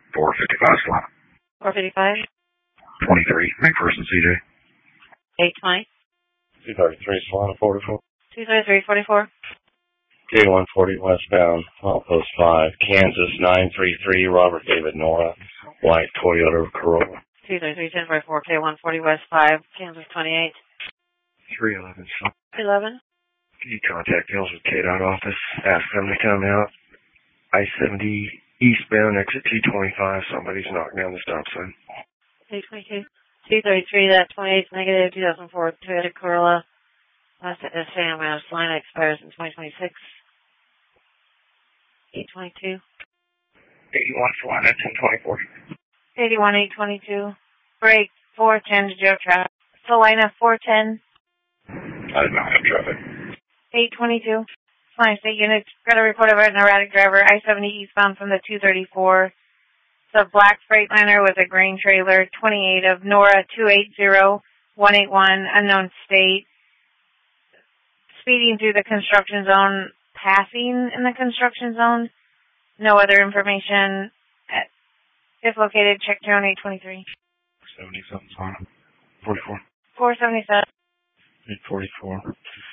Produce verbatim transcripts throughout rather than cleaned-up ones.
four fifty-five slot. four fifty-five. twenty-three, McPherson C J. eight twenty. two thirty-three, Solana forty-four. two thirty-three, forty-four. K one forty westbound, Outpost five, Kansas nine three three, Robert David Nora, white Toyota Corolla. two thirty-three, ten forty-four, K one forty west five, Kansas twenty-eight. three eleven, slot. eleven. Can you contact Hills with K DOT office? Ask them to come out. I seventy eastbound, exit two twenty-five. Somebody's knocking down the stop sign. eight twenty-two. two thirty-three, that twenty-eight negative, two thousand four Toyota Corolla. Last S A M out line expires in twenty twenty-six. eight twenty-two. eighty-one, Solana, ten twenty-four. eighty-one, eight twenty-two. Break, four ten to Joe traffic. Salina, four ten. I did not have traffic. eight twenty-two. Line state units, got a report of an erratic driver, I seventy eastbound from the two thirty-four. It's a black Freightliner with a green trailer, twenty-eight of Nora two eight zero, one eight one, unknown state. Speeding through the construction zone, passing in the construction zone. No other information. If located, check zone eight twenty-three. seventy-seven, Solana. forty-four. four seventy-seven. eight forty-four.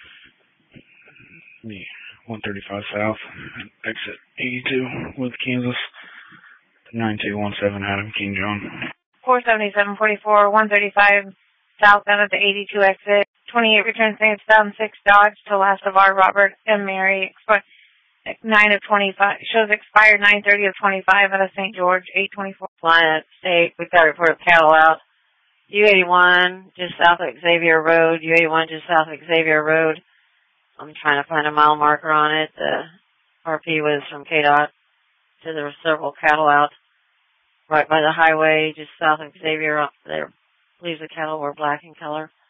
The one thirty-five south, exit eighty-two with Kansas. nine two one seven, Adam King John. four seventy-seven, forty-four, one thirty-five south out of the eighty-two exit. twenty-eight returns two thousand six Dodge to Last of our Robert and Mary. nine of twenty-five. Shows expired nine thirty of twenty-five out of Saint George. eight twenty-four. Line at state. We've got a report of cattle out. U eighty-one just south of Xavier Road. U eighty-one just south of Xavier Road. I'm trying to find a mile marker on it. The R P was from K DOT. So there were several cattle out right by the highway just south of Xavier up there. I believe the cattle were black in color.